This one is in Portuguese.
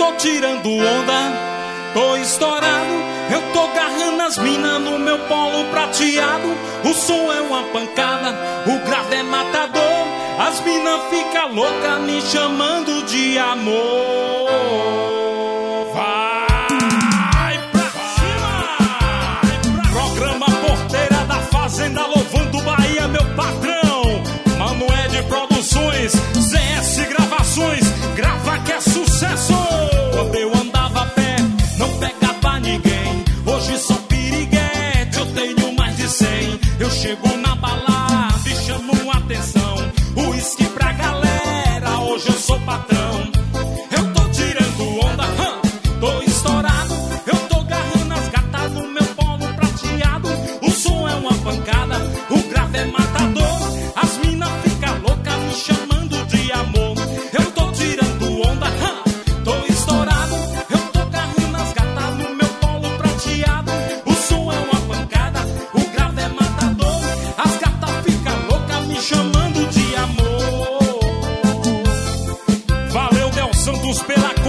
tô tirando onda, tô estourado. Eu tô agarrando as minas no meu polo prateado. O som é uma pancada, o grave é matador. As minas ficam loucas me chamando de amor. Vai pra cima! Programa Porteira da Fazenda, louvando Bahia, meu patrão. Manoel de Produções, ZS Gravações, grava que é sucesso. Quando eu andava a pé, não pegava ninguém. Hoje sou piriguete, eu tenho mais de 100. Eu chego na balada e chamo atenção. Uísque pra galera, hoje eu sou patrão. Eu tô tirando onda, tô estourado. Eu tô agarrando as gatas no meu polo prateado. O som é uma pancada, o grave é matador. As minas ficam loucas me chamando de amor. Eu tô tirando onda, tô estourado. Eu tô agarrando as gatas no meu polo prateado. O som é uma pancada, o grave é matador. As gatas ficam loucas me chamando de amor. Valeu, Del Santos, pela